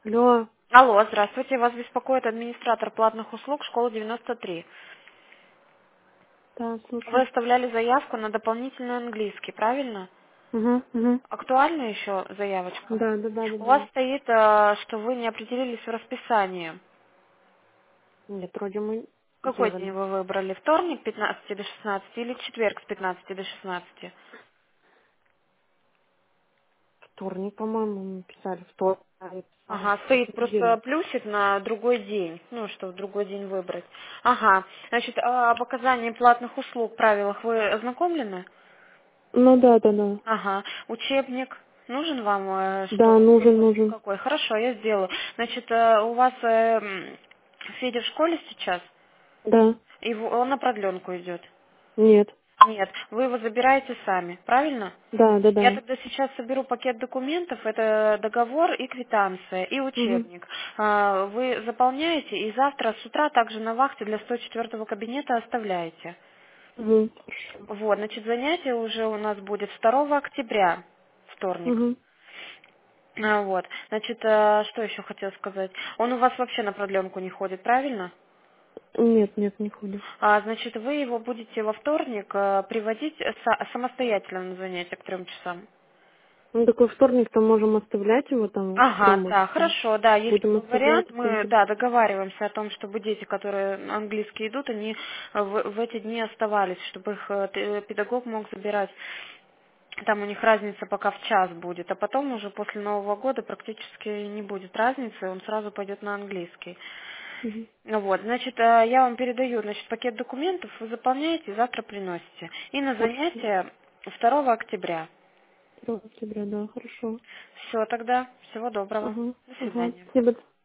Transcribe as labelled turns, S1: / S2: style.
S1: Алло,
S2: Алло, здравствуйте. Вас беспокоит администратор платных услуг школы 93.
S1: да,
S2: Вы
S1: слушаю.
S2: оставляли заявку на дополнительный английский, правильно?
S1: Угу.
S2: Актуальна еще заявочка? У вас
S1: Да.
S2: стоит, что вы не определились в расписании.
S1: Нет, вроде мы
S2: Какой день
S1: делали.
S2: вы выбрали? Вторник с 15 до 16 или четверг с 15 до 16?
S1: Вторник, по-моему, мы писали. Вторник.
S2: Ага, стоит просто
S1: Неделю.
S2: плюсик на другой день, ну, что в другой день выбрать. Ага, значит, об оказании платных услуг, правилах вы ознакомлены?
S1: Ну да.
S2: Ага. Учебник нужен вам,
S1: Да,
S2: что выпуск
S1: нужен.
S2: какой? Хорошо, я сделаю. Значит, у вас Федя в школе сейчас,
S1: Да.
S2: и он на продленку идет.
S1: Нет.
S2: Нет, вы его забираете сами, правильно? Я
S1: Да.
S2: тогда сейчас соберу пакет документов, это договор и квитанция, и
S1: Угу.
S2: учебник. Вы заполняете и завтра с утра также на вахте для 104-го кабинета оставляете.
S1: Угу.
S2: Вот, значит, занятие уже у нас будет 2 октября, вторник.
S1: Угу.
S2: Вот. Значит, что еще хотела сказать? Он у вас вообще на продленку не ходит, правильно?
S1: Нет, не ходит.
S2: Значит, вы его будете во вторник приводить самостоятельно на занятия к 3 часам.
S1: Ну, такой вторник-то можем оставлять его там
S2: Ага,
S1: дома.
S2: да, хорошо, да, есть
S1: Будем
S2: такой
S1: оставлять
S2: вариант.
S1: в
S2: Мы,
S1: центре.
S2: да, договариваемся о том, чтобы дети, которые английский идут, они в эти дни оставались, чтобы их педагог мог забирать. Там у них разница пока в час будет, а потом уже после Нового года практически не будет разницы, он сразу пойдет на английский.
S1: Угу.
S2: Ну вот, значит, я вам передаю, значит, пакет документов, вы заполняете и завтра приносите. И на
S1: Хорошо.
S2: занятие 2 октября.
S1: 2 октября, да, хорошо.
S2: Все тогда, всего доброго. До
S1: Ага.
S2: свидания.
S1: Спасибо.